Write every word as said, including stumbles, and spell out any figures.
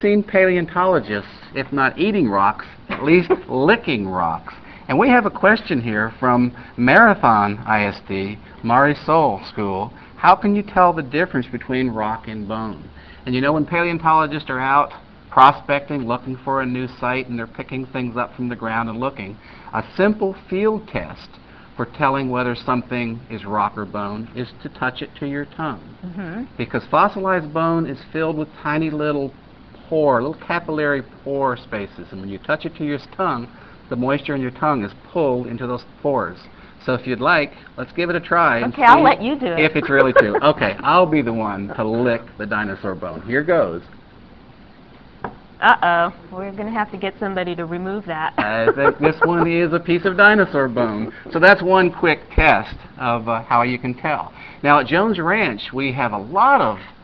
Seen paleontologists, if not eating rocks, at least licking rocks. And we have a question here from Marathon I S D, Marisol School. How can you tell the difference between rock and bone? And you know, when paleontologists are out prospecting, looking for a new site, and they're picking things up from the ground and looking, a simple field test for telling whether something is rock or bone is to touch it to your tongue. Mm-hmm. Because fossilized bone is filled with tiny little pore, little capillary pore spaces, and when you touch it to your tongue, the moisture in your tongue is pulled into those pores. So if you'd like, let's give it a try and okay, see I'll let you do it. if it's really true. Okay, I'll be the one to lick the dinosaur bone. Here goes. Uh-oh, we're going to have to get somebody to remove that. I think this one is a piece of dinosaur bone. So that's one quick test of uh, how you can tell. Now at Jones Ranch, we have a lot of